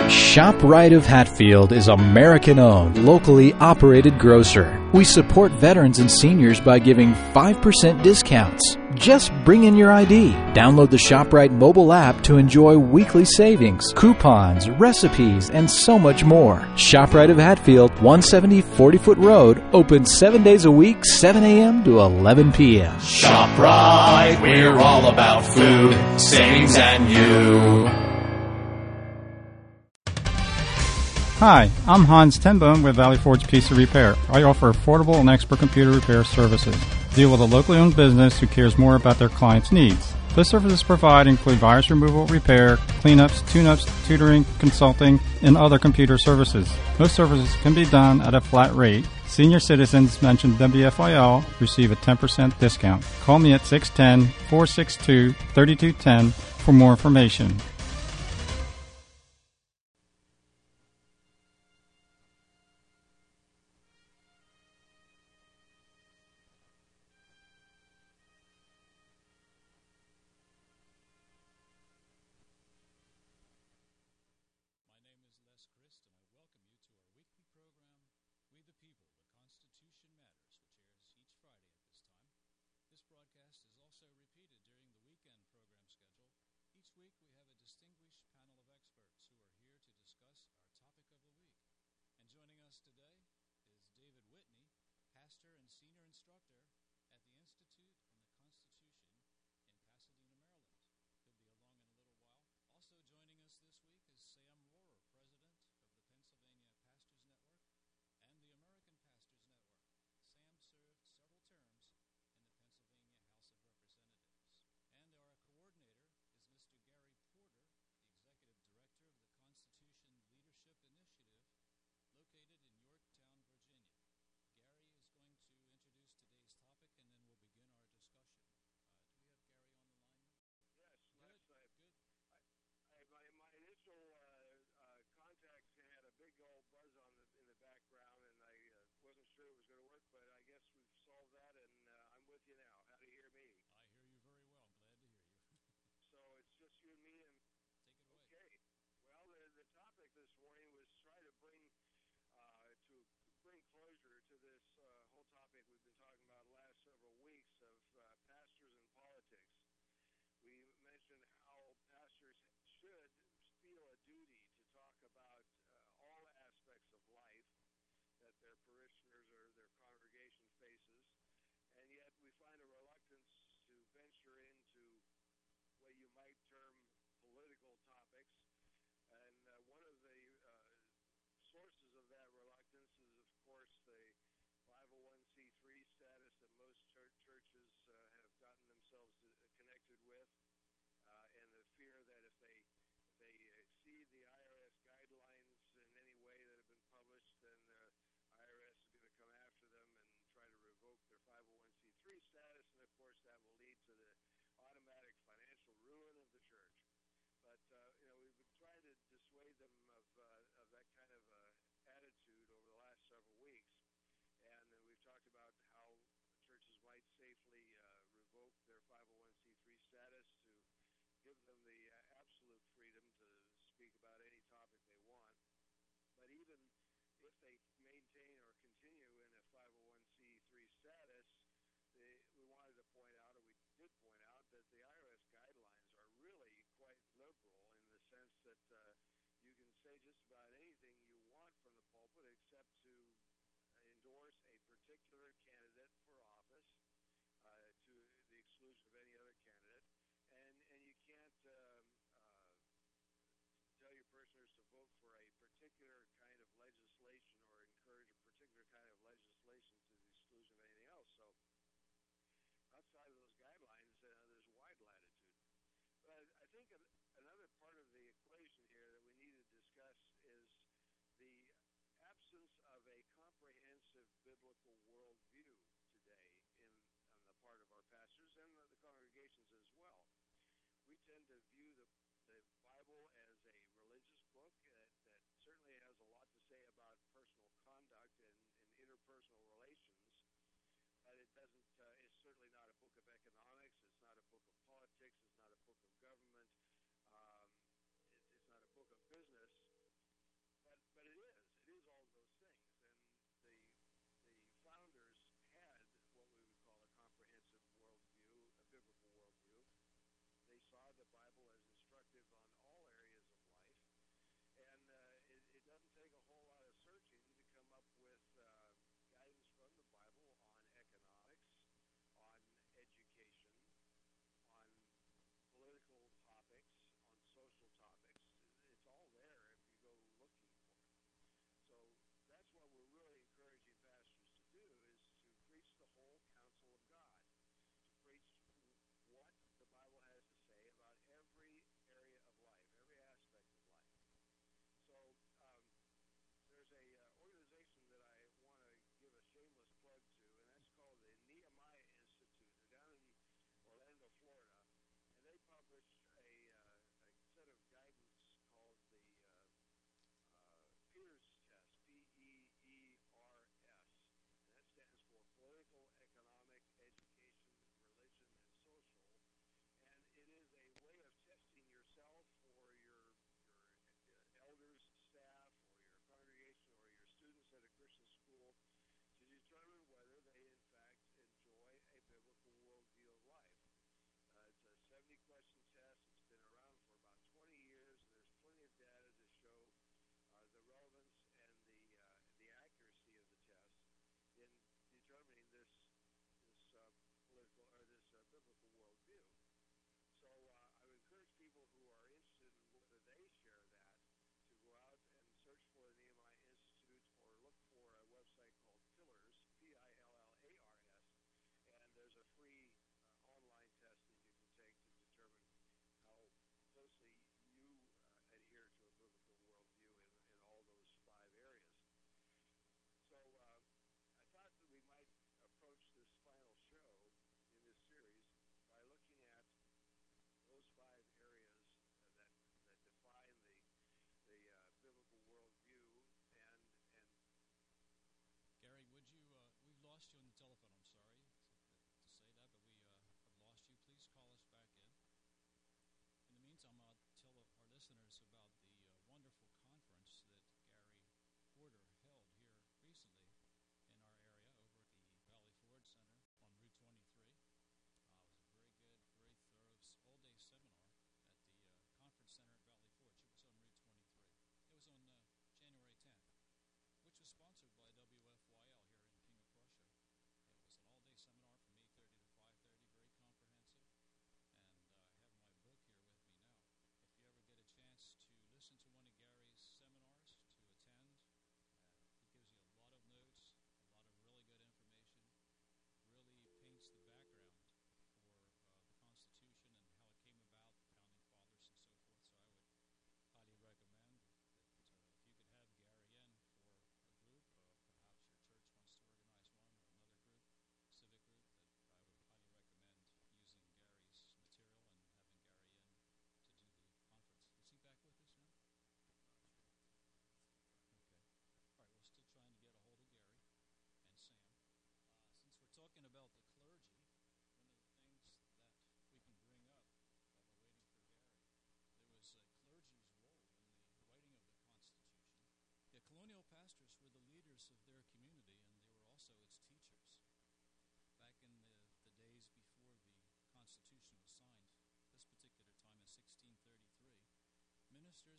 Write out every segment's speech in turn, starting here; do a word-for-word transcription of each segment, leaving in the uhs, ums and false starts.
ShopRite of Hatfield is American-owned, locally operated grocer. We support veterans and seniors by giving five percent discounts. Just bring in your I D. Download the ShopRite mobile app to enjoy weekly savings, coupons, recipes, and so much more. ShopRite of Hatfield, one seventy forty-foot Road, open seven days a week, seven a.m. to eleven p.m. ShopRite, we're all about food, savings, and you. Hi, I'm Hans Tenbone with Valley Forge Pizza Repair. I offer affordable and expert computer repair services. Deal with a locally owned business who cares more about their clients' needs. The services provided include virus removal, repair, cleanups, tune-ups, tutoring, consulting, and other computer services. Most services can be done at a flat rate. Senior citizens mentioned W F I L receive a ten percent discount. Call me at six one zero, four six two, three two one zero for more information.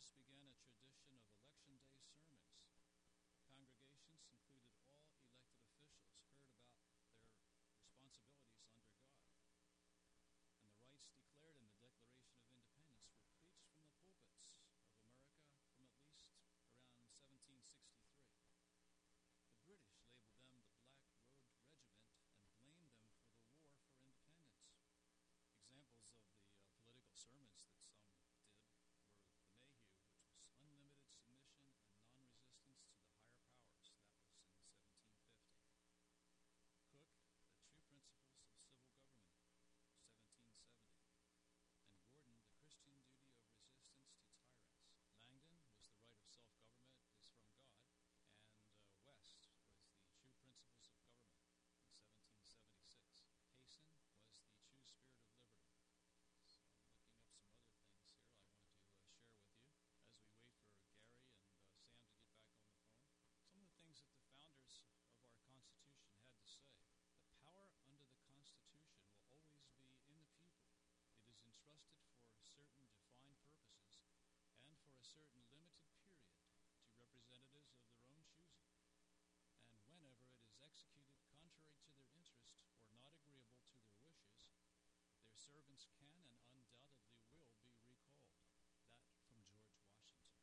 founders began a tradition of election day sermons. Congregations included all elected officials heard about their responsibilities under God. And the rights declared in the Declaration of Independence were preached from the pulpits of America from at least around seventeen sixty-three. The British labeled them the Black Road Regiment and blamed them for the war for independence. Examples of the uh, political sermons that some did were the Mayhew, which was unlimited submission and non-resistance to the higher powers. That was in seventeen fifty. Cook, the True Principles of Civil Government, seventeen seventy. And Gordon, the Christian Duty of Resistance to Tyrants. Langdon was the right of self-government is from God, and uh, West was the True Principles of Government in seventeen seventy-six. Payson was the True Spirit of Liberty. So I'm looking up some other things here I wanted to uh, share with you as we wait for Gary and uh, Sam to get back on the phone. Some of the things that the founders of our Constitution had to say. The power under the Constitution will always be in the people. It is entrusted for certain defined purposes and for a certain limited period to representatives of their own choosing. And whenever it is executed contrary to their interest or not agreeable to their wishes, their servants can and undoubtedly will be recalled. That from George Washington.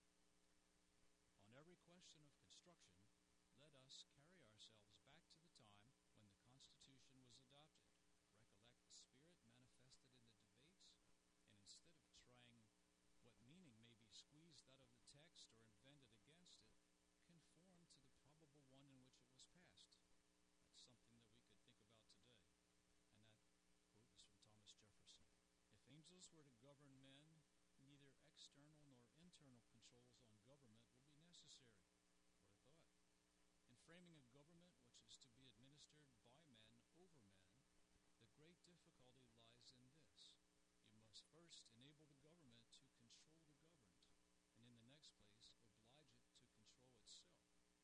On every question of construction, let us carry ourselves back to the time when the Constitution was adopted. Recollect the spirit manifested in the debates, and instead of trying what meaning may be squeezed out of the text or invented against it, conform to the probable one in which it was passed. That's something that we could think about today. And that quote is from Thomas Jefferson. If angels were to govern men, neither external nor internal controls on government will be necessary. What a thought. In framing a government which is to be administered by men over men, the great difficulty lies in this. You must first enable the government to control the governed, and in the next place, oblige it to control itself.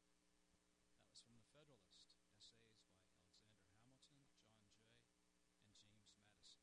That was from The Federalist, essays by Alexander Hamilton, John Jay, and James Madison.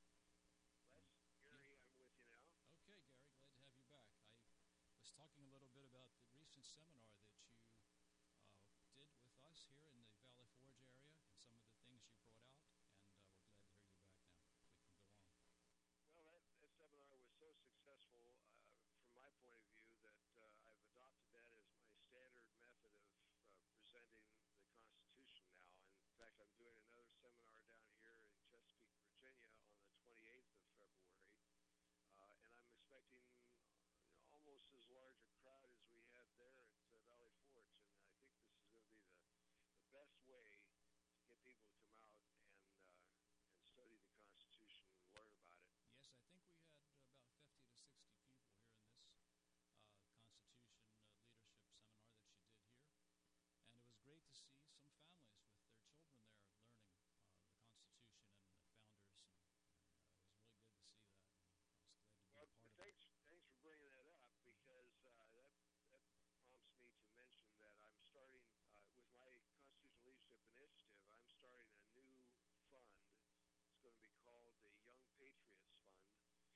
Les, Gary, I'm with you now. Okay, Gary, glad to have you back. I was talking a little bit about the recent seminar that you uh, did with us here in the Valley Forge area and some of the things you brought out, and uh, we're glad to hear you back now. We can go on. Well, that, that seminar was so successful uh, from my point of view that uh, I've adopted that as my standard method of uh, presenting the Constitution now. And in fact, I'm doing another seminar down here in Chesapeake, Virginia on the twenty-eighth of February, uh, and I'm expecting you know, almost as large a crowd as we had there at uh, Valley Forge, and I think this is going to be the, the best way to get people to come out and uh, and study the Constitution and learn about it. Yes, I think we had about fifty to sixty people here in this uh, Constitution uh, leadership seminar that you did here. And it was great to see some families with their children there learning uh, the Constitution and the founders. And, and uh, it was really good to see that. And I was glad to be well, a part thanks, of it. Thanks for bringing that up, because uh, that, that prompts me to mention that I'm starting, uh, with my Constitutional Leadership Initiative, I'm starting a new fund. It's going to be called the Young Patriots Fund,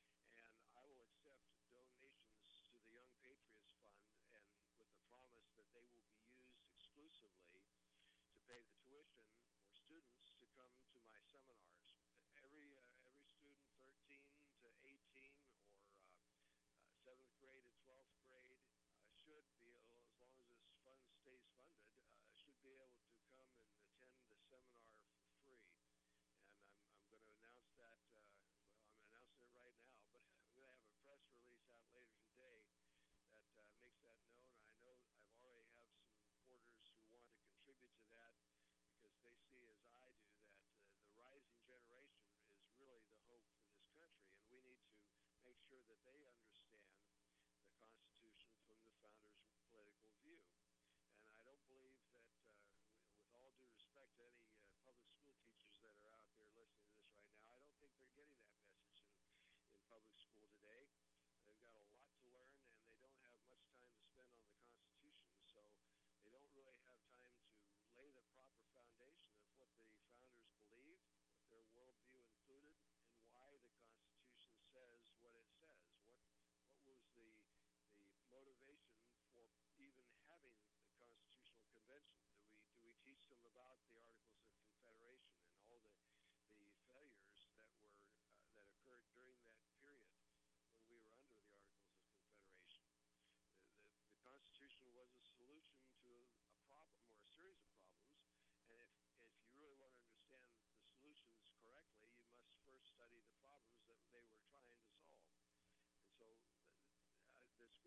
and I will accept donations to the Young Patriots Fund, and with the promise that they will be used exclusively to pay the tuition for students to come to my seminars. Every uh, every student, thirteen to eighteen, or uh, uh, seventh grade to twelfth grade, uh, should be, as long as this fund stays funded, uh, should be able to come and attend the seminar for free. And I'm, I'm going to announce that, uh, well, I'm announcing it right now, but I'm going to have a press release out later today that uh, makes that known. I know I've already have some reporters who want to contribute to that, because they see, as I do, that uh, the rising generation is really the hope for this country, and we need to make sure that they understand the Constitution from the founders' political view. And I don't believe that, uh, with all due respect to any uh, public school teachers that are out there listening to this right now, I don't think they're getting that message in, in public school today. They've got a lot to learn, and they don't have much time to spend on the Constitution, so they don't really have time to lay the proper foundation of what the founders believed, what their worldview included, and why the Constitution says what it says. What what was the the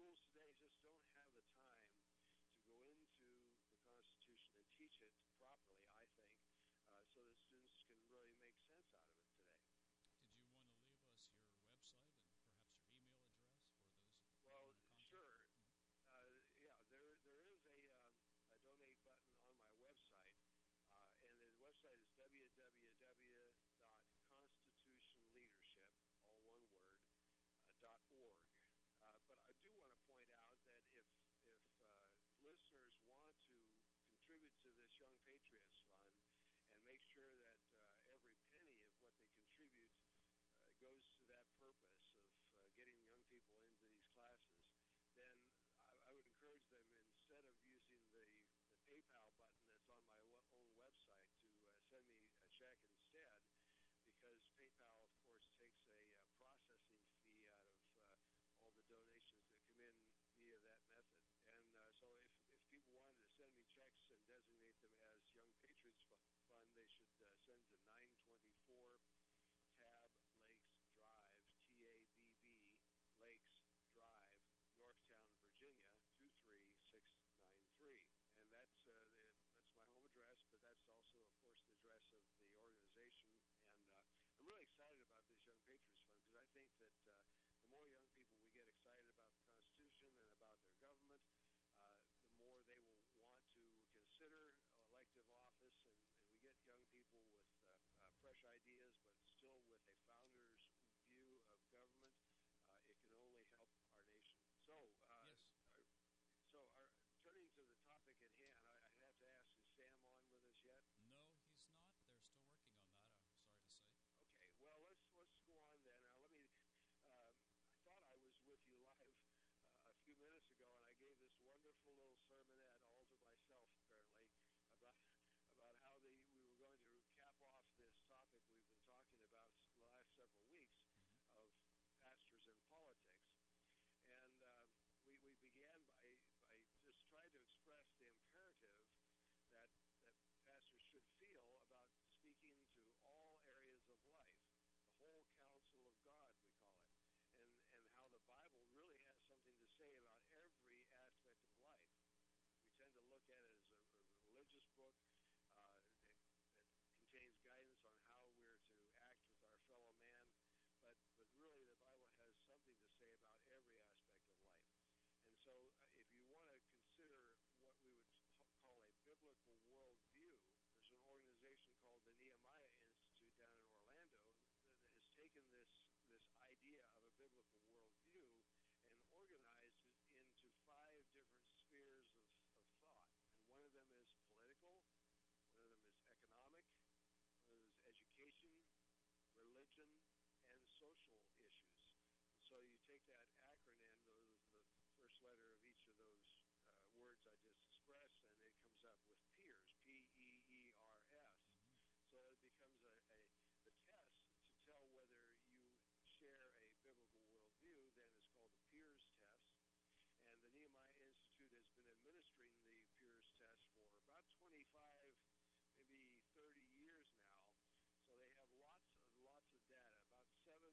schools today just don't have the time to go into the Constitution and teach it properly, I think, uh, so that students can really make sense out of it today. Did you want to leave us your website and perhaps your email address for those who Well, want to contact sure. you? Mm-hmm. Uh, yeah, there there is a, um, a donate button on my website, uh, and the website is w w w dot constitution leadership, all one word, uh, dot org. Uh, but I do want to point out that if if uh, listeners want to contribute to this Young Patriots Fund and make sure that uh, every penny of what they contribute uh, goes to that purpose of uh, getting young people into these classes, then I, I would encourage them, instead of using the, the PayPal button that's on my w- own website, to uh, send me a check instead, because PayPal, of course, takes a uh, processing fee out of uh, all the donations that come in via that method. And uh, so if, if people wanted to send me checks and designate them as Young Patriots Fund, they should uh, send to nine twenty-four Tab Lakes Drive, T A B B, Lakes Drive, Yorktown, Virginia, two three six nine three. And that's uh, the, that's my home address, but that's also, of course, the address of the organization. And uh, I'm really excited about this Young Patriots Fund, because I think that uh, the more young people we get excited about the Constitution and about their government, uh, the more they will want to consider elective office, and, and we get young people with uh, uh, fresh ideas, but still with a founder's view of government. Uh, it can only help our nation. So, uh, Yes. our, so our, turning to the topic at hand, I, I have to ask, is Sam on with us yet? No, he's not. They're still working on that, I'm sorry to say. Okay, well, let's let's go on then. Now, let me. Um, I thought I was with you live uh, a few minutes ago, and I gave this wonderful little sermonette all to myself, apparently, about about how the we were going to cap off this topic we've been talking about the last several weeks Mm-hmm. of pastors and politics, and uh, we we began by by just trying to express the imperative that that pastors should feel about speaking to all areas of life, the whole counsel of God, we call it, and and how the Bible really has something to say about every aspect of life. We tend to look at it as a, a religious book uh, that, that contains guidance on how we're to act with our fellow man, but but really the Bible has something to say about every aspect of life. And so uh, if you want to consider what we would call a biblical worldview, there's an organization called the Nehemiah Institute down in Orlando that has taken this this idea of a biblical worldview and organized it into five different spheres of, of thought. And one of them is political, one of them is economic, one of them is education, religion, and social issues. So you take that acronym, the, the first letter of each of those uh, words I just expressed, and it comes up with PEERS, P E E R S. Mm-hmm. So it becomes a, a the test to tell whether you share a biblical worldview. Then it's called the PEERS test. And the Nehemiah Institute has been administering the PEERS test for about twenty-five, maybe thirty years now. So they have lots of lots of data, about seven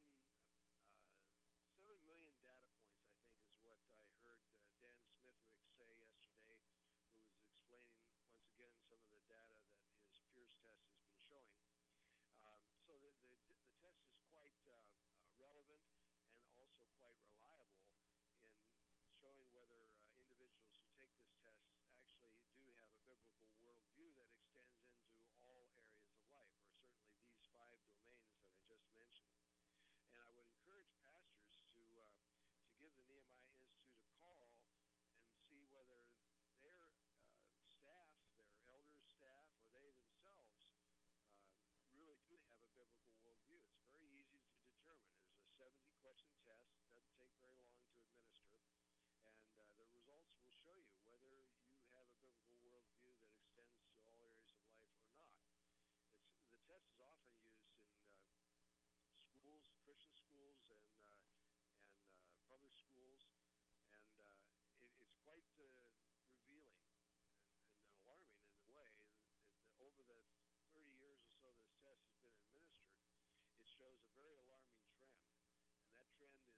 uh, seven million data points, I think, is what I heard uh, Dan Smithwick say yesterday, who was explaining once again some of the data that his PEERS test has been showing. Um, so the, the the test is quite uh, relevant and also quite reliable in showing whether uh, individuals who take this test actually do have a biblical worldview that extends into all areas of life, or certainly these five domains that I just mentioned. And I would encourage pastors to uh, to give the Nehemiah Institute a call and see whether their uh, staff, their elders' staff, or they themselves uh, really do have a biblical worldview. It's very easy to determine. There's a seventy question test. It doesn't take very long to administer. And uh, the results will show you whether you have a biblical worldview that extends to all areas of life or not. It's, the test is often used in uh, schools, Christian schools, and uh, and uh, public schools, and uh, it, it's quite uh, revealing and, and alarming in a way. It, it, over the thirty years or so this test has been administered, it shows a very alarming trend, and that trend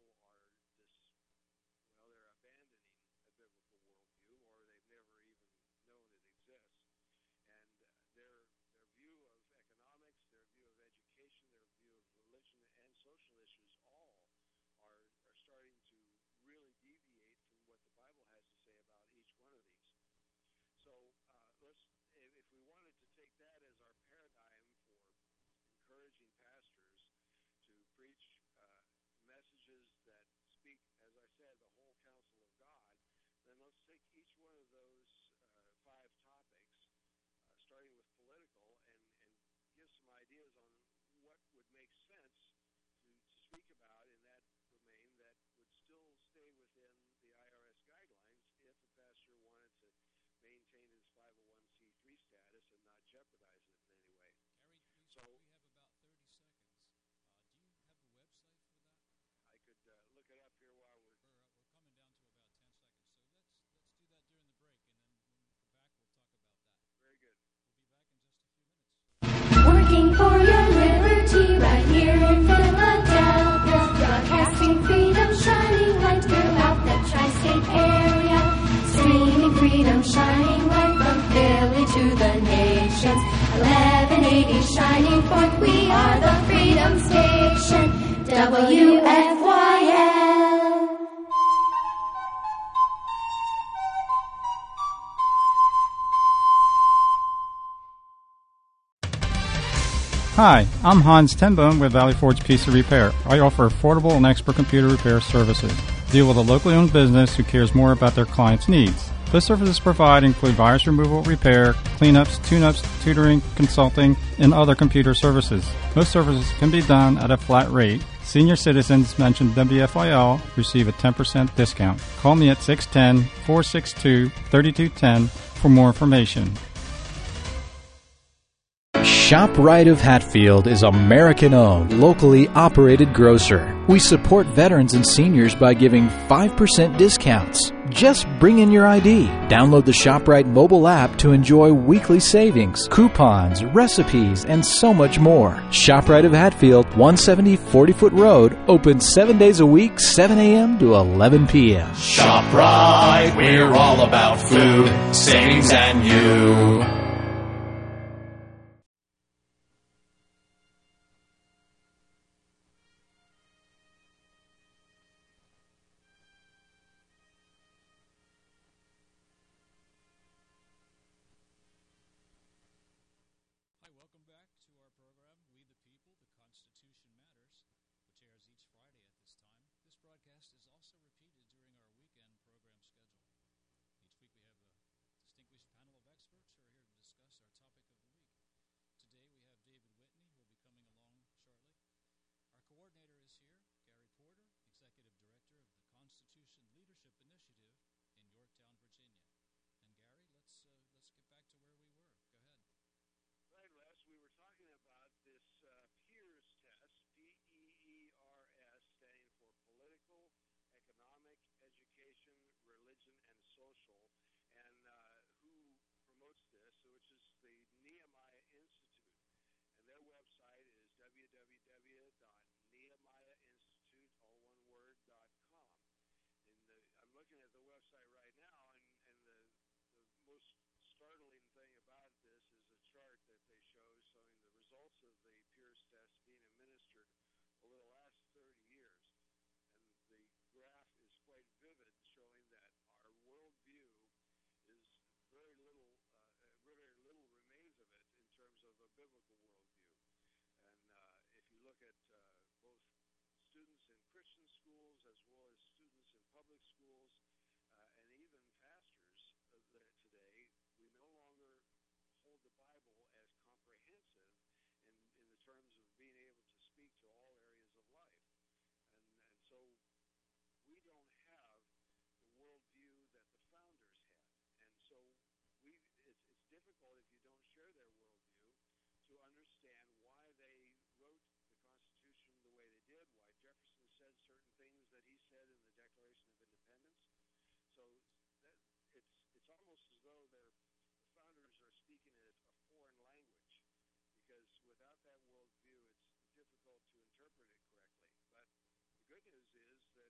people are dis, well, they're abandoning a biblical worldview, or they've never even known it exists. And their their view of economics, their view of education, their view of religion and social issues all are are starting to really deviate from what the Bible has to say about each one of these. So uh, let's, if we wanted to take that as our paradigm for encouraging pastors to preach uh, messages that speak, as I said, the whole counsel of God, then let's take each one of those uh, five topics, uh, starting with political, and, and give some ideas on what would make sense to, to speak about in that domain that would still stay within the I R S guidelines if a pastor wanted to maintain his five oh one c three status and not jeopardize it in any way. Gary, we, so, we have about thirty seconds. Uh, do you have a website for that? I could uh, look it up here while we're... We're, uh, we're coming down to about ten seconds, so let's let's do that during the break, and then when we come back, we'll talk about that. Very good. We'll be back in just a few minutes. Working for your liberty right here in Philadelphia, broadcasting freedom, shining light throughout the tri-state area, streaming freedom, shining light from Philly to the nations. eleven eighty shining forth, we are the Freedom Station, W F Y L. Hi, I'm Hans Tenbone with Valley Forge P C Repair. I offer affordable and expert computer repair services. Deal with a locally owned business who cares more about their clients' needs. The services provided include virus removal, repair, cleanups, tune-ups, tutoring, consulting, and other computer services. Most services can be done at a flat rate. Senior citizens mentioned W F I L receive a ten percent discount. Call me at six one zero, four six two, three two one zero for more information. ShopRite of Hatfield is American-owned, locally operated grocer. We support veterans and seniors by giving five percent discounts. Just bring in your I D. Download the ShopRite mobile app to enjoy weekly savings, coupons, recipes, and so much more. ShopRite of Hatfield, one seventy forty-foot Road, open seven days a week, seven a.m. to eleven p.m. ShopRite, we're all about food, savings, and you. Hi, welcome back to our program, We the People, The Constitution Matters, which airs each Friday at this time. This broadcast is also repeated during our weekend program schedule. Each week we have a distinguished panel of experts who are here to discuss our topic of the week. Today we have David Whitney, who will be coming along shortly. Our coordinator is here, Gary Porter, Executive Director of the Constitution Leadership Initiative in Yorktown, Virginia. And Gary, let's uh, let's get back to where we were. Go ahead. Right, Les, we were talking about this uh, PEERS test, P E E R S, standing for Political, Economic, Education, Religion, and Social, and uh, who promotes this, which is the Nehemiah Institute. And their website is w w w dot nehemiah institute, all one word, dot com. And the, I'm looking at the website right now, and, and the, the most startling thing about this is a chart that they show showing the results of the PEERS test being administered over the last thirty years. And the graph is quite vivid, showing that our worldview is very little, uh, very little remains of it in terms of a biblical worldview. And uh, if you look at uh, both students in Christian schools as well as students in public schools, uh, and even pastors uh, today, we no longer hold the Bible as comprehensive in, in the terms of being able to speak to all areas of life. And, and so we don't have the worldview that the founders had. And so we, it's, it's difficult if you don't share their worldview to understand why they wrote the Constitution the way they did, why Jefferson said certain things that he said in the Declaration of Independence. So that, it's it's almost as though they're, the founders are speaking a, a foreign language, because without that worldview, it's difficult to interpret it correctly. But the good news is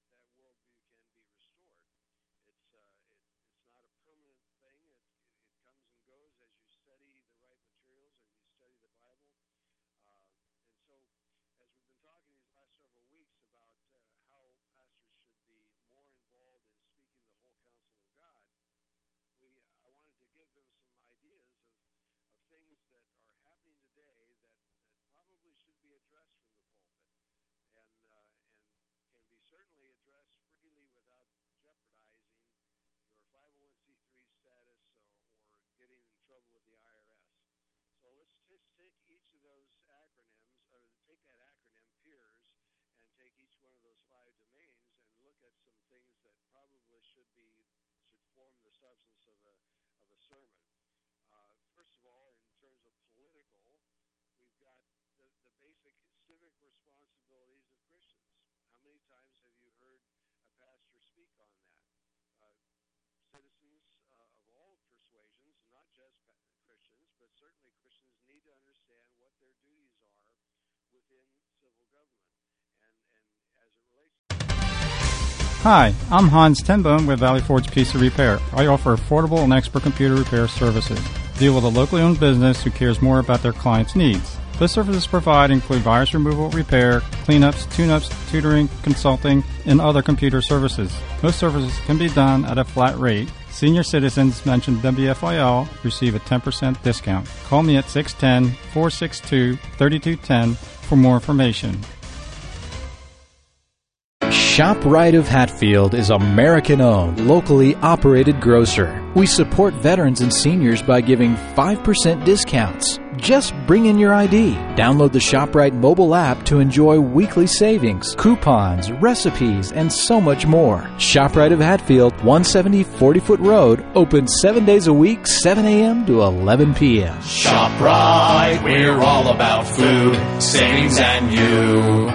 addressed from the pulpit, and uh, and can be certainly addressed freely without jeopardizing your five oh one c three status or, or getting in trouble with the I R S. So let's just take each of those acronyms, or take that acronym, PEERS, and take each one of those five domains and look at some things that probably should be should form the substance of a of a sermon. Uh, first of all, in terms of political, we've got the, the basic civic responsibilities of Christians. How many times have you heard a pastor speak on that? Uh, citizens uh, of all persuasions, not just Christians, but certainly Christians, need to understand what their duties are within civil government. And, and as it relates to Hi, I'm Hans Tenbohm with Valley Forge Piece of Repair. I offer affordable and expert computer repair services. Deal with a locally owned business who cares more about their clients' needs. The services provided include virus removal, repair, cleanups, tune-ups, tutoring, consulting, and other computer services. Most services can be done at a flat rate. Senior citizens mention W F I L receive a ten percent discount. Call me at six one zero, four six two, three two one zero for more information. ShopRite of Hatfield is American-owned, locally operated grocer. We support veterans and seniors by giving five percent discounts. Just bring in your I D. Download the ShopRite mobile app to enjoy weekly savings, coupons, recipes, and so much more. ShopRite of Hatfield, one seventy forty-foot Road, open seven days a week, seven a.m. to eleven p.m. ShopRite, we're all about food, savings, and you.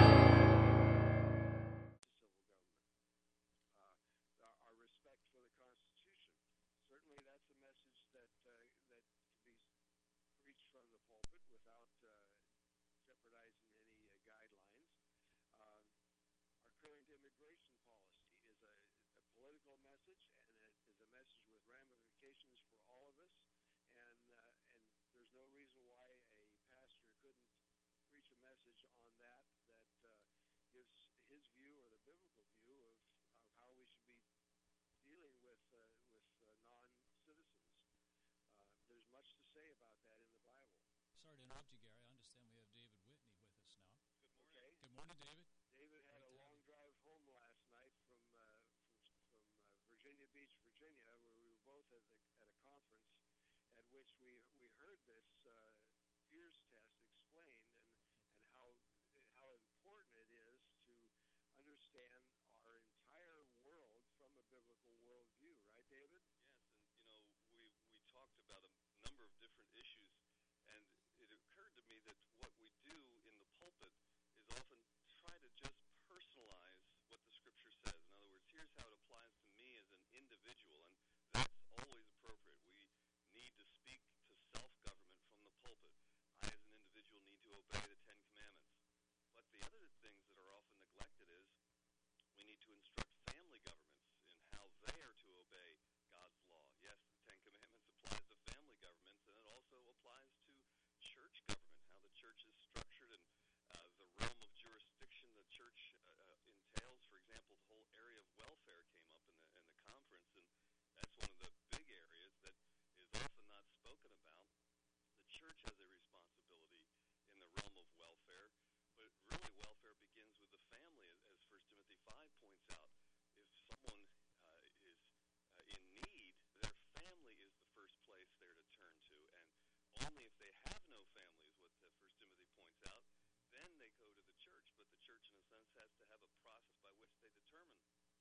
our respect for the Constitution. Certainly that's a message that uh, that can be preached from the pulpit without uh, jeopardizing any uh, guidelines. Um, our current immigration policy is a, a political message, and it is a message with ramifications for all of us, and uh, and there's no reason why a pastor couldn't preach a message on that that uh, gives his view or the biblical view of, of how we should be dealing with uh, with uh, non-citizens. Uh, there's much to say about that in the Bible. Sorry to interrupt you, Gary. I understand we have David Whitney with us now. Okay. Good morning, David. David had Great a to long have you. drive home last night from uh, from, from uh, Virginia Beach, Virginia, where we were both at, the, at a conference at which we we heard this uh, Pierce test explained and and how how important it is to understand our entire world from a biblical worldview, right, David? Yes, and you know, we we talked about a number of different issues, and it occurred to me that what we do in the pulpit is often try to just personalize what the Scripture says. In other words, here's how it applies to me as an individual, and that's always appropriate. We need to speak to self-government from the pulpit. I, as an individual, need to obey the Ten Commandments. But the other things that are often neglected is we need to instruct family governments in how they are to obey God's law. Yes, the Ten Commandments applies to family governments, and it also applies to church government, how the church is structured and uh, the realm of jurisdiction the church uh, entails. For example, the whole area of welfare came up in the in the conference, and that's one of the big areas that is often not spoken about. The church has a responsibility in the realm of welfare, but really welfare begins with the family, as First Timothy five points out. If someone uh, is uh, in need, their family is the first place they're to turn to, and only if they have no family, is what uh, First Timothy points out, then they go to the church. But the church, in a sense, has to have a process by which they determine,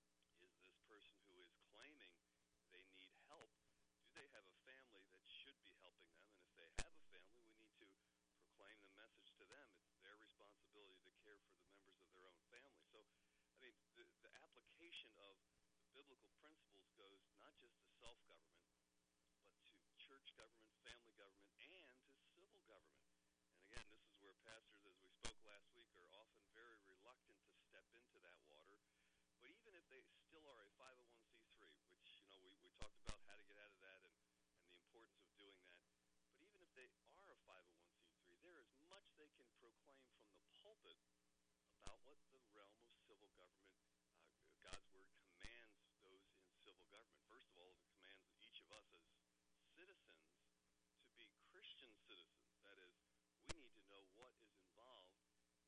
is this person who is claiming they need help, do they have a family that should be helping them? And if they have a family, we need to proclaim the message to them. It's their responsibility to care for the members of their own family. So, I mean, the, the application of the biblical principles goes not just to self-government, but to church government, family government, and to civil government. And again, this is where pastors, as we spoke last week, are often very reluctant to step into that water. But even if they still are a five oh one c three, which, you know, we, we talked about how to get out of that and, and the importance of doing that, but even if they are a five oh one c three, there is much they can proclaim from the pulpit about what the realm of civil government, uh, God's Word commands those in civil government. First of all, it commands each of us as citizens to be Christian citizens. That is, we need to know what is involved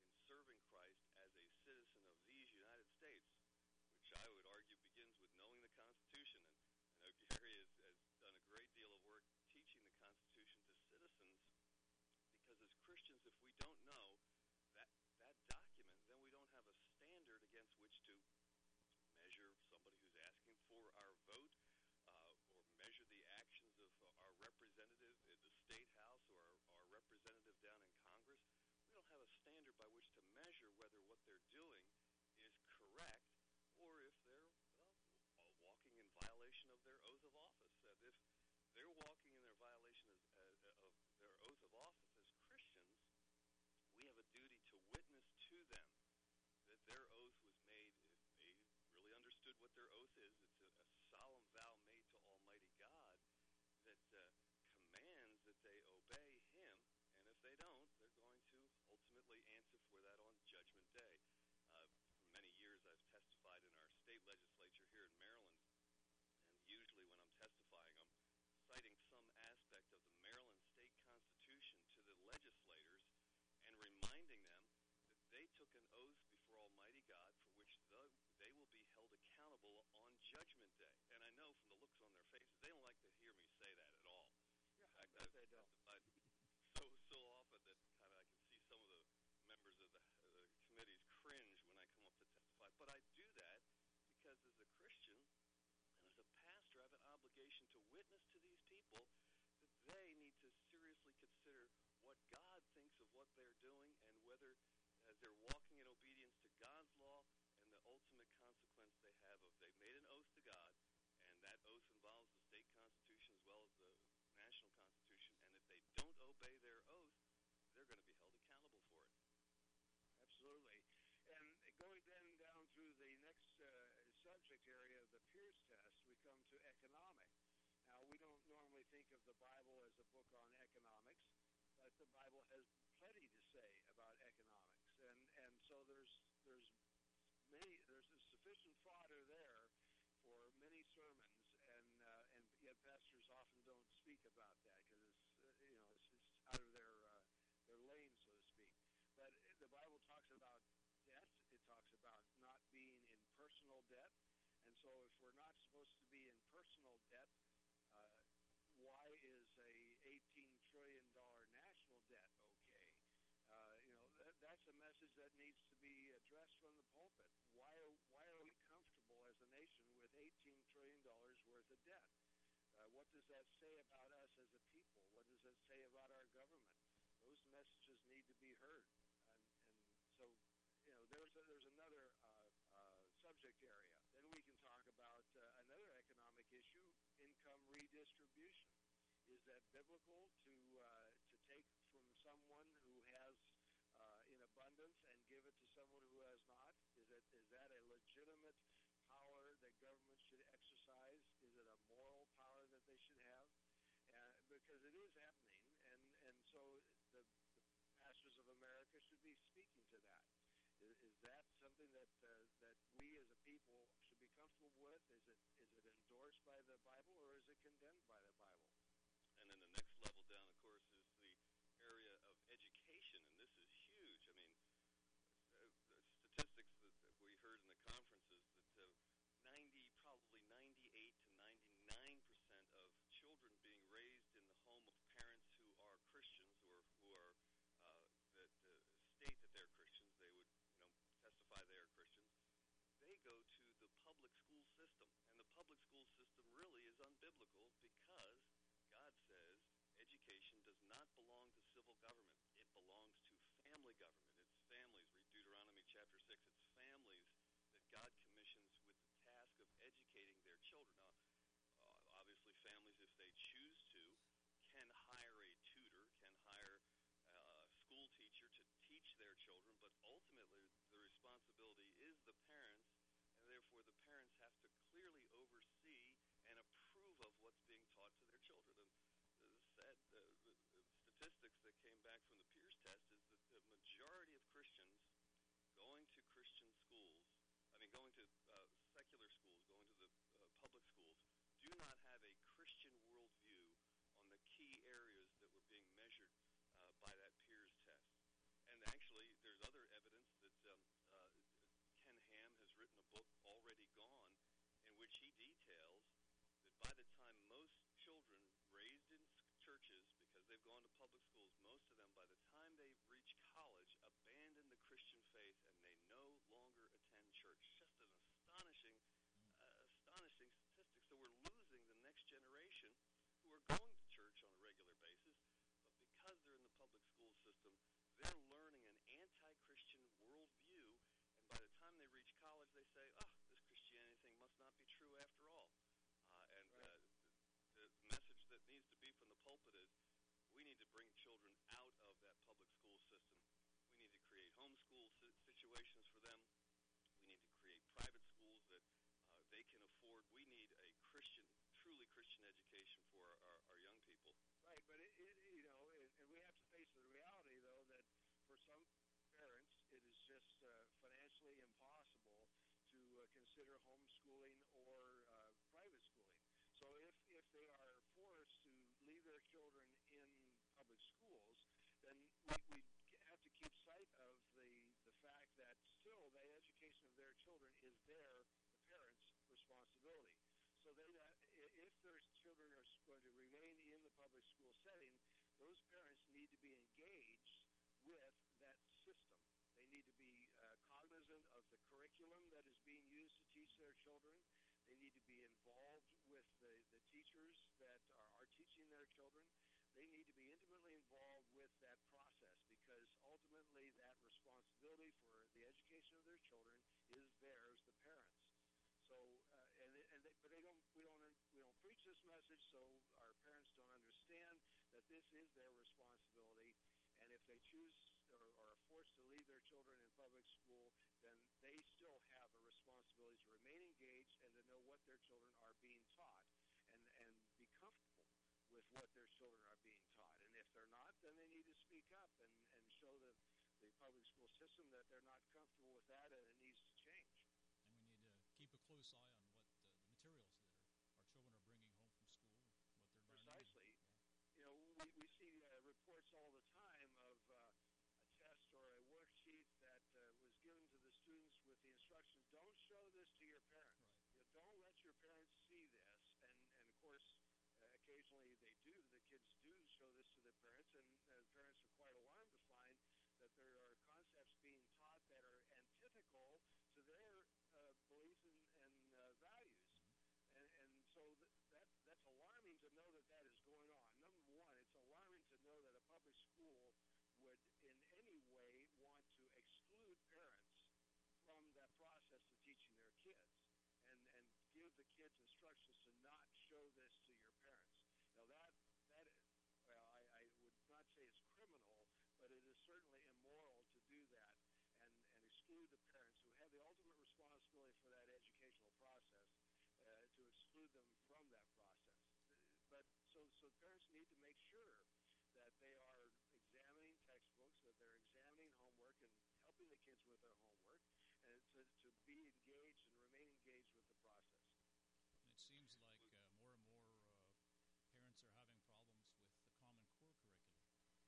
subject area of the Pearce test, we come to economics. Now, we don't normally think of the Bible as a book on economics, but the Bible has plenty to say about economics, and and so there's there's many there's a sufficient fodder there for many sermons, and uh, and yet pastors often don't speak about that because it's uh, you know it's, it's out of their uh, their lane, so to speak. But the Bible talks about debt. It talks about not being in personal debt, and so if we're not supposed to be in personal debt, uh, why is a eighteen trillion dollar national debt okay? Uh, you know, that, that's a message that needs to be addressed from the pulpit. Why are, why are we comfortable as a nation with eighteen trillion dollars worth of debt? Uh, what does that say about us as a people? What does that say about our government? Those messages need to be heard. And, and so, you know, there's, a, there's another uh, uh, subject area. Then we can talk about uh, another economic issue, income redistribution. Is that biblical to uh, to take from someone who has uh, in abundance and give it to someone who has not? Is it is that a legitimate power that government should exercise? Is it a moral power that they should have? Uh, because it is happening, and and so the, the pastors of America should be speaking to that. Is, is that something that uh, that we as a people should be comfortable with? Is it is it endorsed by the Bible, or is it condemned by the Bible? And then the next level down, of course, is the area of education, and this is huge. I mean, uh, the statistics that, that we heard in the conferences that uh, ninety, probably ninety-eight to ninety-nine percent of children being raised in the home of parents who are Christians or who are uh, that uh, state that they're Christians, they would, you know, testify they are Christians. They go to the public school system, and the public school system really is unbiblical because God says education does not belong to civil government. It belongs to family government. It's families. Read Deuteronomy chapter six. It's families that God commissions with the task of educating their children. Now, uh, obviously, families, if they choose to, can hire a tutor, can hire uh, a school teacher to teach their children, but ultimately the responsibility is the parents, and therefore the parents have to clearly oversee and approve of what's being taught to their children. And the sad uh, the, the statistics that came back from the Pearce test is that the majority of Christians going to Christian schools, I mean going to uh, secular schools, going to the uh, public schools, do not have a Christian worldview on the key areas that were being measured uh, by that Pearce test. And actually, there's other evidence that um, uh, Ken Ham has written a book, Already Gone, in which he details that by the time most children raised in churches, because they've gone to public schools, most of them, by the time they reach college, abandon the Christian faith and they no longer attend church. Just an astonishing, uh, astonishing statistic. So we're losing the next generation who are going to church on a regular basis, but because they're in the public school system, they're learning an anti-Christian worldview, and by the time they reach college, they say, oh, this Christianity thing must not be true after all. Uh, and Right. uh, the, the message that needs to be from the pulpit is we need to bring children out of that public school system. We need to create homeschool si- situations for them. We need to create private schools that uh, they can afford. We need a Christian, truly Christian education for our, our, our young people. Right, but it, it you know, and, and we have to face the reality, though, that for some parents, it is just uh, financially impossible to uh, consider homeschooling or uh, private schooling. So if, if they are forced to leave their children in public schools, then we, we have to keep sight of the, the fact that still the education of their children is their, the parents' responsibility. So they, uh, if their children are going to remain in the public school setting, those parents need to be engaged with that system. They need to be uh, cognizant of the curriculum that is being used to teach their children. They need to be involved with the, the teachers that are, are teaching their children. They need to be intimately involved with that process because ultimately that responsibility for the education of their children is theirs, the parents. So, uh, and, and they, but they don't. We don't. We don't preach this message, so our parents don't understand that this is their responsibility. And if they choose or, or are forced to leave their children in public school, then they still have a responsibility to remain engaged and what their children are being taught and, and be comfortable with what their children are being taught. And if they're not, then they need to speak up and, and show the, the public school system that they're not comfortable with that and it needs to change. And we need to keep a close eye on what uh, the materials that are, our children are bringing home from school, what they're learning. Precisely. Yeah. You know, we, we see uh, reports all the time of uh, a test or a worksheet that uh, was given to the students with the instructions, don't show this to your parents. Right. You know, don't let your parents see this. And, and of course, uh, occasionally they do. The kids do show this to their parents, and uh, parents are quite alarmed to find that there are concepts being taught that are antithetical to their uh, beliefs and, and uh, values. And, and so th- that that's alarming to know that that is going on. Number one, it's alarming to know that a public school would in any way want to exclude parents from that process of teaching their kids and, and give the kids instructions to not show this to your parents. Now that, that is, well, I, I would not say it's criminal, but it is certainly immoral to do that and, and exclude the parents who have the ultimate responsibility for that educational process. Uh, to exclude them from that process. But so so parents need to make sure that they are examining textbooks, that they're examining homework and helping the kids with their homework, and to, to be engaged and remain engaged with the process. And it seems like uh, more and more uh, parents are having problems with the Common Core curriculum.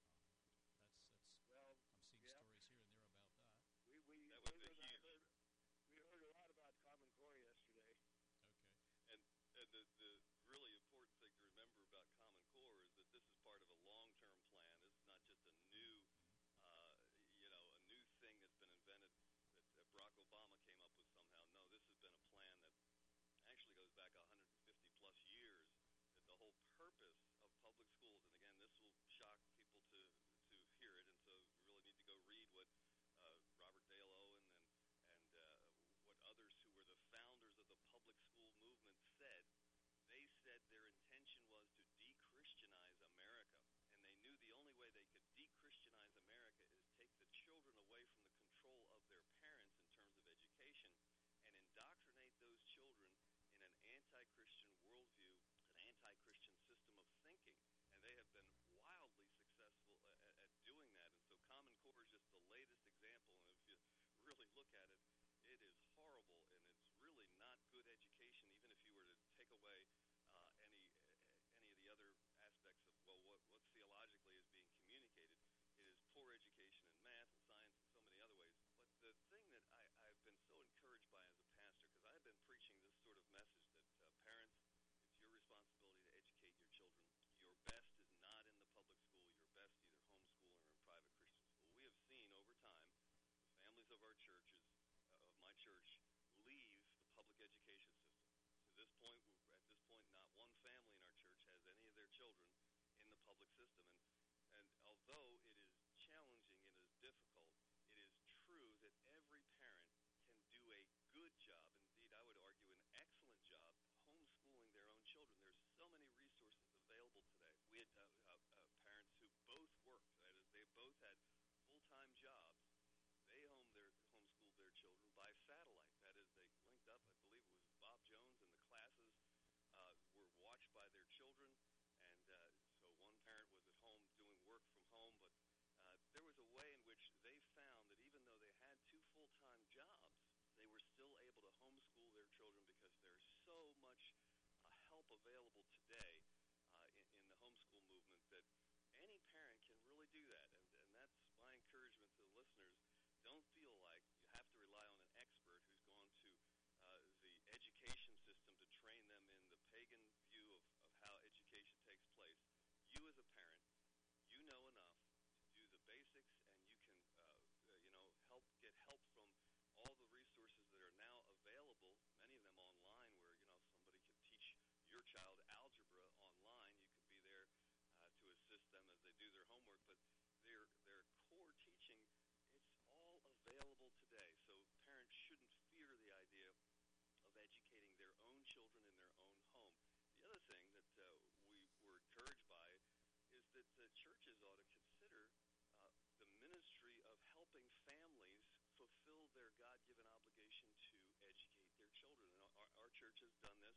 Um, that's that's well, I'm seeing yeah. stories here and there about that. We we That was we a heard, huge. heard, we heard a lot about Common Core yesterday. Okay. And and the, the really important thing to remember about Common Core is that this is part of a long-term plan. It's not just a new, uh, you know, a new thing that's been invented that, that Barack Obama came up with somehow. No, this has been a plan that actually goes back one hundred fifty plus years. That the whole purpose of public schools, and again, this will shock people to to hear it, and so you really need to go read what uh, Robert Dale Owen and and uh, what others who were the founders of the public school movement said. They said their intention was to de-Christianize America, and they knew the only way they could de-Christianize America is take the children away from the control of their parents in terms of education and indoctrinate those children in an anti-Christian worldview, an anti-Christian system of thinking, and they have been wildly successful at, at doing that. And so Common Core is just the latest example, and if you really look at it, it is horrible, and it's really not good education, even if you were to take away uh, any any of the other aspects of, well, what, what theologically is being communicated. It is poor education in math and science and so many other ways. But the thing that I, I've been so encouraged by as a pastor, because I've been preaching this sort of message that uh, parents, it's your responsibility to educate your children. Your best is not in the public school. Your best either homeschool or in private Christian school. We have seen over time the families of our churches, of my church, leave the public education system. To this point, at this point, not one family in our church has any of their children in the public system. And and although it is challenging and it is difficult, it is true that every parent can do a good job. Indeed, I would argue an excellent job homeschooling their own children. There's so many resources available today. We had uh, uh, uh, parents who both worked. That is, they both had full-time jobs. They home their homeschooled their children by satellite. That is, they linked up. I believe it was Bob Jones, and the classes uh, were watched by their children. And uh, so one parent was at home doing work from home, but uh, there was a way in which they found that even though they had two full-time jobs, they were still able to homeschool their children because there's so much uh, help available today uh, in, in the homeschool movement that any parent can really do that. And, and that's my encouragement to the listeners. Don't feel like you have to rely on an expert who's gone to uh, the education system to train them in the pagan view of, of how education takes place. You as a parent, you know enough to do the basics, and you can, uh, you know, help get help from all the resources that are now available, many of them online, where, you know, somebody can teach your child algebra online. You can be there uh, to assist them as they do their homework, but their their core teaching, it's all available today. So parents shouldn't fear the idea of educating their own children in their own home. The other thing that uh, we were encouraged by is that the churches ought to consider uh, the ministry of helping families fulfill their God-given obligation to educate their children. And our, our church has done this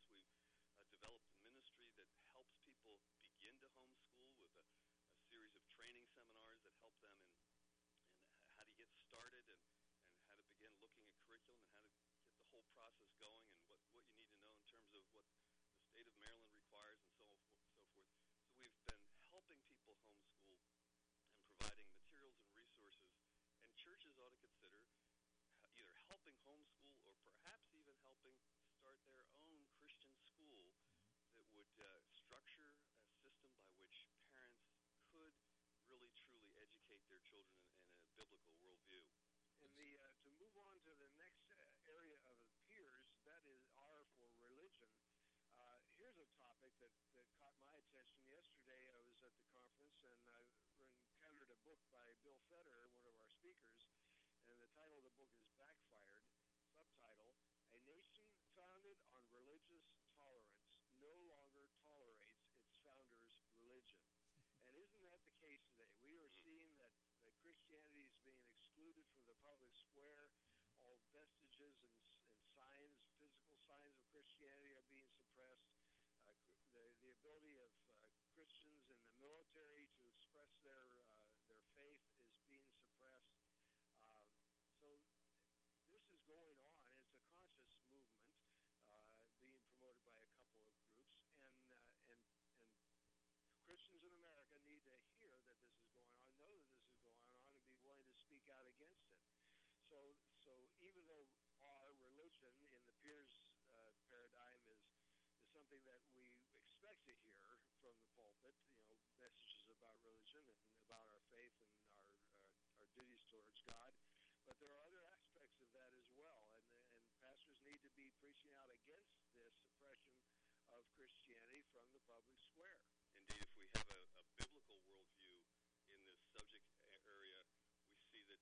that, that caught my attention yesterday. I was at the conference, and I encountered a book by Bill Federer, one of our speakers, and the title of the book is Backfired. Subtitle, A Nation Founded on Religious Tolerance No Longer Tolerates Its Founders' Religion. And isn't that the case today? We are seeing that, that Christianity is being excluded from the public square. All vestiges and, and signs, physical signs of Christianity are being suppressed. Uh, the, the ability of uh, Christians in the military to express their uh, their faith is being suppressed. Um, so this is going on. It's a conscious movement uh, being promoted by a couple of groups, and uh, and and Christians in America need to hear that this is going on, know that this is going on, and be willing to speak out against it. So, so even though our religion in the Piers uh, paradigm is is something that we expect to hear from the pulpit, you know, messages about religion and about our faith and our uh, our duties towards God, but there are other aspects of that as well, and and pastors need to be preaching out against this suppression of Christianity from the public square. Indeed, if we have a, a biblical worldview in this subject area, we see that,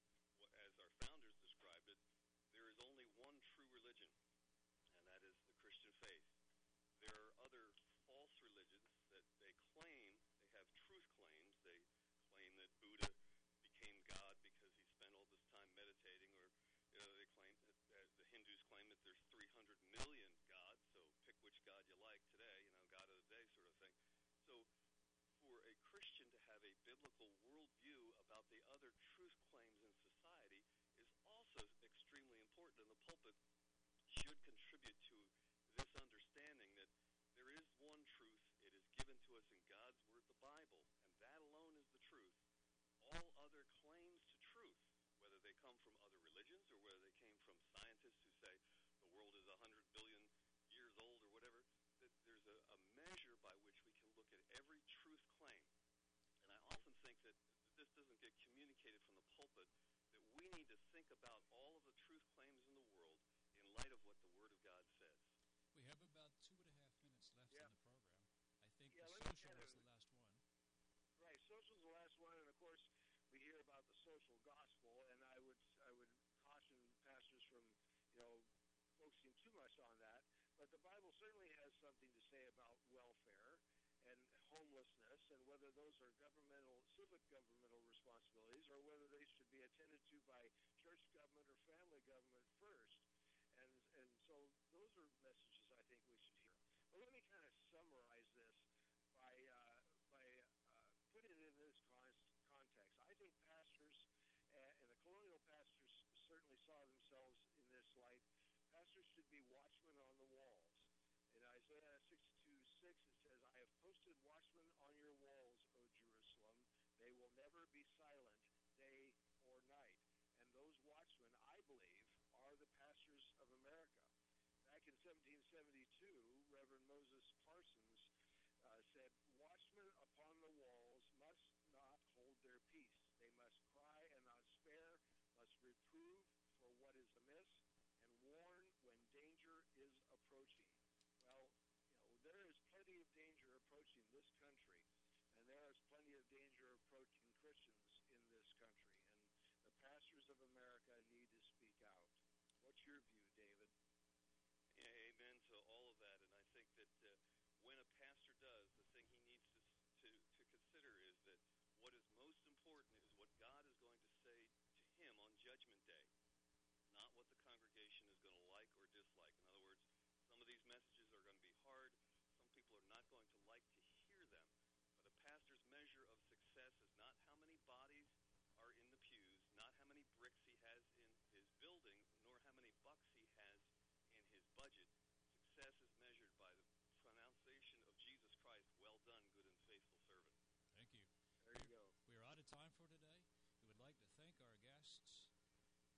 uh, as our founders described it, there is only one true religion, and that is the Christian faith. There are other false religions that they claim, they have truth claims. They claim that Buddha became God because he spent all this time meditating, or you know, they claim that uh, the Hindus claim that there's three hundred million gods, so pick which God you like today, you know, God of the day sort of thing. So for a Christian to have a biblical worldview about the other truth claims in society is also extremely important, and the pulpit should contribute to this understanding that there is one truth. It is given to us in God's Word, the Bible, and that alone is the truth. All other claims to truth, whether they come from other religions or whether they came from scientists who say the world is one hundred billion years old or whatever, that there's a, a measure by which we can look at every truth claim. And I often think that this doesn't get communicated from the pulpit, that we need to think about all of the truth claims in the world in light of what the Word of God says. We have about two and a half minutes left Yeah. in the program. I think Yeah, the let me social kind was of- the last one. Right, social's the last one, and of course we hear about the social gospel, and I would I would caution pastors from, you know, focusing too much on that. But the Bible certainly has something to say about welfare and homelessness, and whether those are governmental, civic governmental responsibilities, or whether they should be attended to by church government or family government first. And and so those are messages I think we should hear. But let me kind of summarize this by uh, by uh, putting it in this con- context. I think pastors, uh, and the colonial pastors certainly saw themselves in this light. Pastors should be watchmen on the walls. In Isaiah sixty-two six, it says, I have posted watchmen on your walls, O Jerusalem. They will never be silent day or night. And those watchmen, I believe, are the pastors of America. Back in seventeen seventy-two, Reverend Moses Parsons uh, said, watchmen upon the walls must not hold their peace. They must cry and not spare, must reprove for what is amiss, and warn when danger is approaching. Well, you know, there is plenty of danger approaching this country, and there is plenty of danger approaching Christians in this country, and the pastors of America need to speak out. What's your view, David? Yeah, amen to all of that, and I think that uh, when a pastor does, the thing he needs to, to to consider is that what is most important is what God is going to say to him on Judgment Day, not what the congregation is going to like or dislike. In other words, some of these messages are going to be hard. Some people are not going to like to hear them. But a pastor's measure of success is not how many bodies are in the pews, not how many bricks he has in his building, nor how many bucks he has in his budget. Success is measured by the pronunciation of Jesus Christ, well done, good and faithful servant. Thank you. There you go. We are out of time for today. We would like to thank our guests,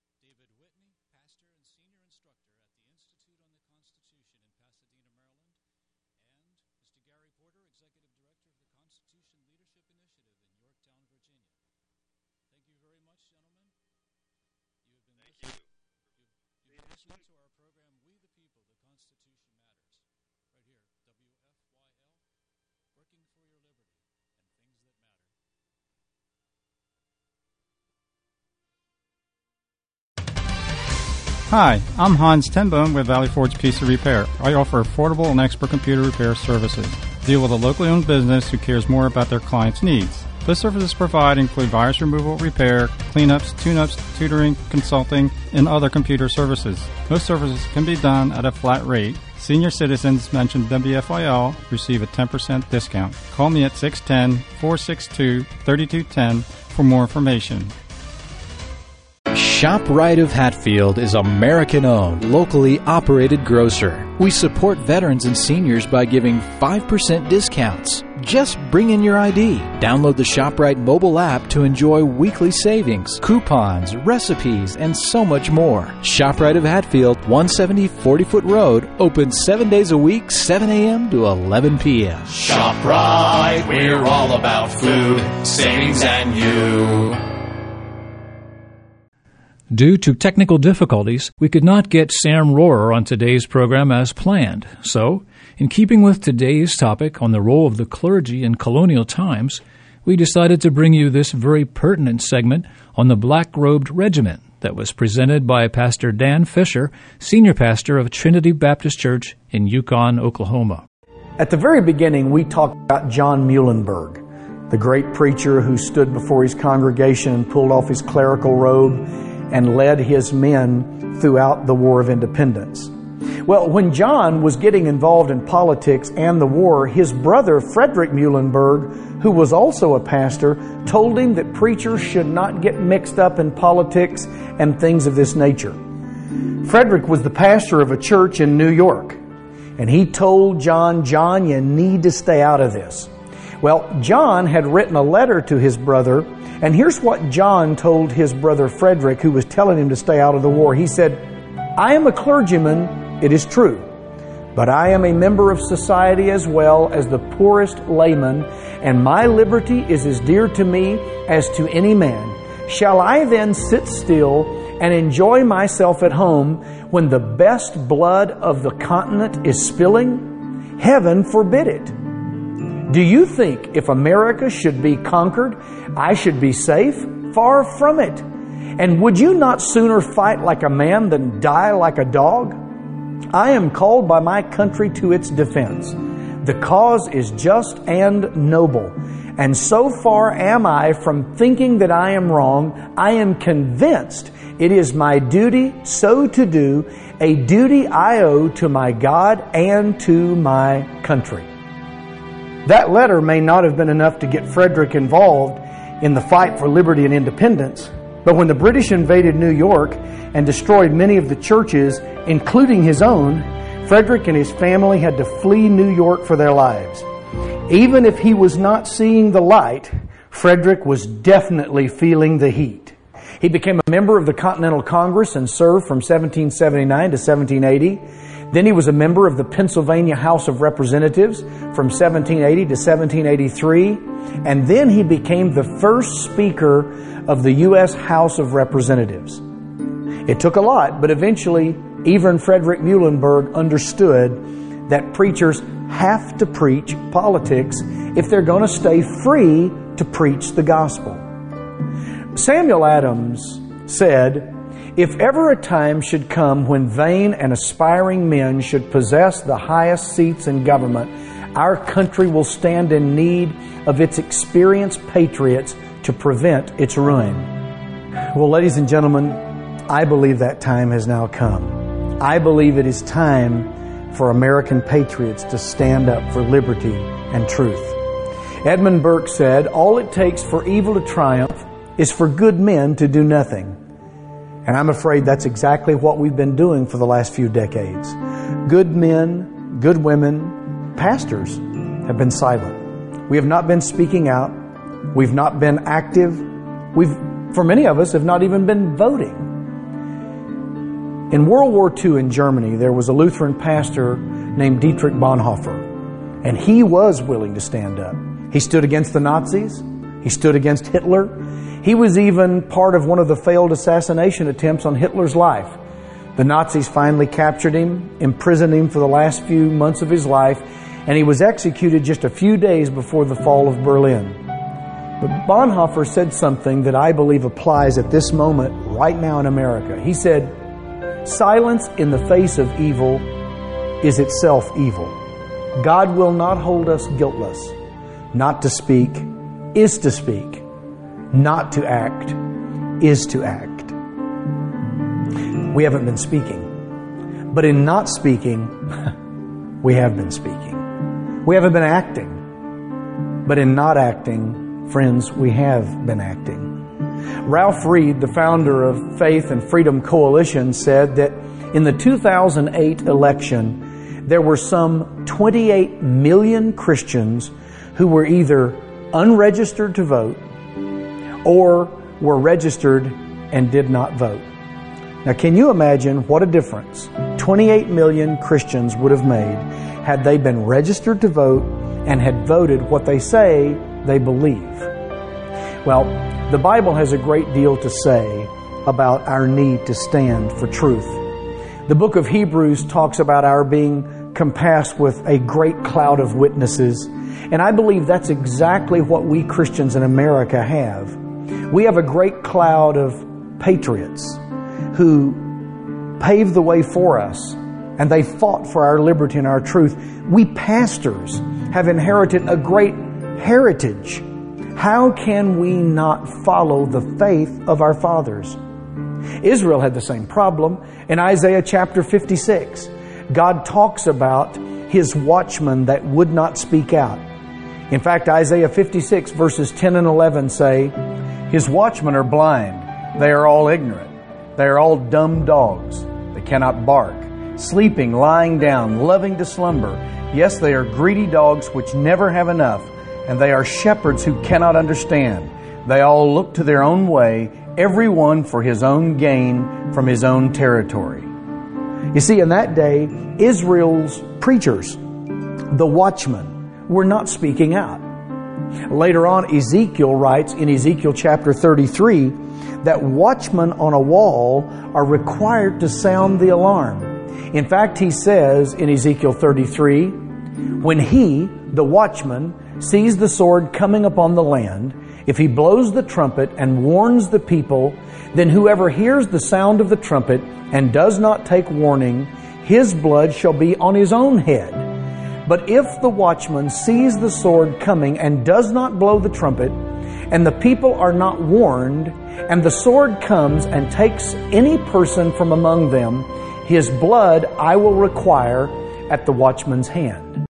Hi, I'm Hans Tenbone with Valley Forge P C Repair. I offer affordable and expert computer repair services. Deal with a locally owned business who cares more about their clients' needs. The services provided include virus removal, repair, cleanups, tune-ups, tutoring, consulting, and other computer services. Most services can be done at a flat rate. Senior citizens mention W F I L receive a ten percent discount. Call me at six one zero, four six two, three two one zero for more information. ShopRite of Hatfield is American-owned, locally operated grocer. We support veterans and seniors by giving five percent discounts. Just bring in your I D. Download the ShopRite mobile app to enjoy weekly savings, coupons, recipes, and so much more. ShopRite of Hatfield, one seventy forty Foot Road, open seven days a week, seven a.m. to eleven p.m. ShopRite, we're all about food, savings, and you. Due to technical difficulties, we could not get Sam Rohrer on today's program as planned. So, in keeping with today's topic on the role of the clergy in colonial times, we decided to bring you this very pertinent segment on the Black-Robed Regiment that was presented by Pastor Dan Fisher, senior pastor of Trinity Baptist Church in Yukon, Oklahoma. At the very beginning, we talked about John Muhlenberg, the great preacher who stood before his congregation and pulled off his clerical robe and led his men throughout the War of Independence. Well, when John was getting involved in politics and the war, his brother Frederick Muhlenberg, who was also a pastor, told him that preachers should not get mixed up in politics and things of this nature. Frederick was the pastor of a church in New York, and he told John, John, you need to stay out of this. Well, John had written a letter to his brother, and here's what John told his brother Frederick, who was telling him to stay out of the war. He said, I am a clergyman, it is true, but I am a member of society as well as the poorest layman, and my liberty is as dear to me as to any man. Shall I then sit still and enjoy myself at home when the best blood of the continent is spilling? Heaven forbid it. Do you think if America should be conquered, I should be safe? Far from it. And would you not sooner fight like a man than die like a dog? I am called by my country to its defense. The cause is just and noble. And so far am I from thinking that I am wrong, I am convinced it is my duty so to do, a duty I owe to my God and to my country. That letter may not have been enough to get Frederick involved in the fight for liberty and independence, but when the British invaded New York and destroyed many of the churches, including his own, Frederick and his family had to flee New York for their lives. Even if he was not seeing the light, Frederick was definitely feeling the heat. He became a member of the Continental Congress and served from seventeen seventy-nine to seventeen eighty. Then he was a member of the Pennsylvania House of Representatives from seventeen eighty to seventeen eighty-three. And then he became the first Speaker of the U S House of Representatives. It took a lot, but eventually even Frederick Muhlenberg understood that preachers have to preach politics if they're going to stay free to preach the gospel. Samuel Adams said, if ever a time should come when vain and aspiring men should possess the highest seats in government, our country will stand in need of its experienced patriots to prevent its ruin. Well, ladies and gentlemen, I believe that time has now come. I believe it is time for American patriots to stand up for liberty and truth. Edmund Burke said, all it takes for evil to triumph is for good men to do nothing. And I'm afraid that's exactly what we've been doing for the last few decades. Good men, good women, pastors have been silent. We have not been speaking out. We've not been active. We've, for many of us, have not even been voting. In World War Two in Germany, there was a Lutheran pastor named Dietrich Bonhoeffer, and he was willing to stand up. He stood against the Nazis. He stood against Hitler. He was even part of one of the failed assassination attempts on Hitler's life. The Nazis finally captured him, imprisoned him for the last few months of his life, and he was executed just a few days before the fall of Berlin. But Bonhoeffer said something that I believe applies at this moment right now in America. He said, Silence in the face of evil is itself evil. God will not hold us guiltless. Not to speak is to speak. Not to act is to act. We haven't been speaking. But in not speaking, we have been speaking. We haven't been acting. But in not acting, friends, we have been acting. Ralph Reed, the founder of Faith and Freedom Coalition, said that in the two thousand eight election, there were some twenty-eight million Christians who were either unregistered to vote or were registered and did not vote. Now, can you imagine what a difference twenty-eight million Christians would have made had they been registered to vote and had voted what they say they believe? Well, the Bible has a great deal to say about our need to stand for truth. The book of Hebrews talks about our being compassed with a great cloud of witnesses, and I believe that's exactly what we Christians in America have. We have a great cloud of patriots who paved the way for us, and they fought for our liberty and our truth. We pastors have inherited a great heritage. How can we not follow the faith of our fathers? Israel had the same problem. In Isaiah chapter fifty-six, God talks about His watchmen that would not speak out. In fact, Isaiah fifty-six verses ten and eleven say, His watchmen are blind. They are all ignorant. They are all dumb dogs. They cannot bark. Sleeping, lying down, loving to slumber. Yes, they are greedy dogs which never have enough. And they are shepherds who cannot understand. They all look to their own way, every one for his own gain from his own territory. You see, in that day, Israel's preachers, the watchmen, were not speaking out. Later on, Ezekiel writes in Ezekiel chapter thirty-three that watchmen on a wall are required to sound the alarm. In fact, he says in Ezekiel thirty-three, when he, the watchman, sees the sword coming upon the land, if he blows the trumpet and warns the people, then whoever hears the sound of the trumpet and does not take warning, his blood shall be on his own head. But if the watchman sees the sword coming and does not blow the trumpet, and the people are not warned, and the sword comes and takes any person from among them, his blood I will require at the watchman's hand.